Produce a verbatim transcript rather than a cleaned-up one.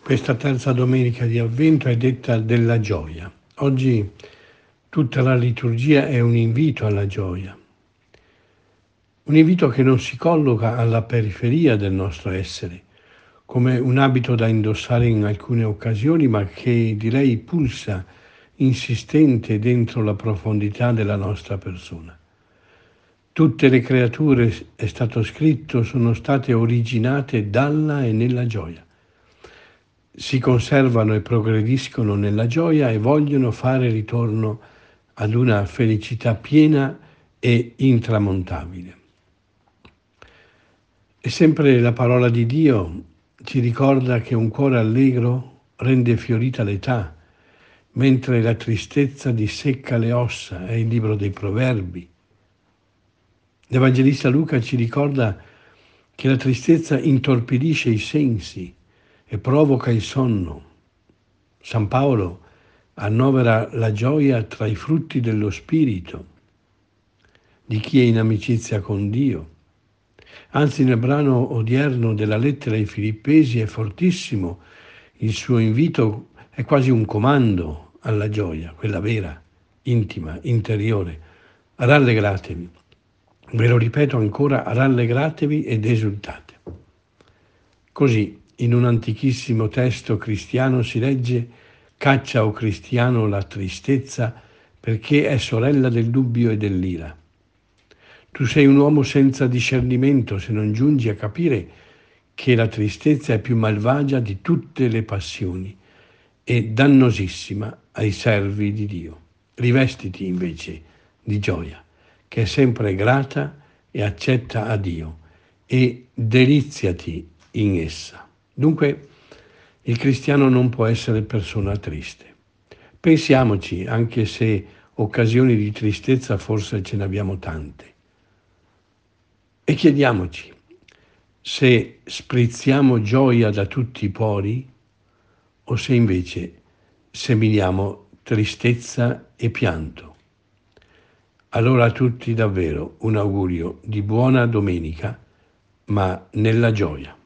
Questa terza domenica di Avvento è detta della gioia. Oggi tutta la liturgia è un invito alla gioia, un invito che non si colloca alla periferia del nostro essere, come un abito da indossare in alcune occasioni, ma che direi pulsa insistente dentro la profondità della nostra persona. Tutte le creature, è stato scritto, sono state originate dalla e nella gioia. Si conservano e progrediscono nella gioia e vogliono fare ritorno ad una felicità piena e intramontabile. E sempre la parola di Dio ci ricorda che un cuore allegro rende fiorita l'età, mentre la tristezza dissecca le ossa, è il libro dei Proverbi. L'Evangelista Luca ci ricorda che la tristezza intorpidisce i sensi e provoca il sonno. San Paolo annovera la gioia tra i frutti dello Spirito di chi è in amicizia con Dio. Anzi, nel brano odierno della lettera ai Filippesi è fortissimo il suo invito, è quasi un comando alla gioia, quella vera, intima, interiore. Rallegratevi. Ve lo ripeto ancora, rallegratevi ed esultate. Così, in un antichissimo testo cristiano si legge: caccia, o cristiano, la tristezza, perché è sorella del dubbio e dell'ira. Tu sei un uomo senza discernimento se non giungi a capire che la tristezza è più malvagia di tutte le passioni e dannosissima ai servi di Dio. Rivestiti invece di gioia, che è sempre grata e accetta a Dio, e deliziati in essa. Dunque, il cristiano non può essere persona triste. Pensiamoci, anche se occasioni di tristezza forse ce ne abbiamo tante. E chiediamoci se sprizziamo gioia da tutti i pori o se invece seminiamo tristezza e pianto. Allora a tutti davvero un augurio di buona domenica, ma nella gioia.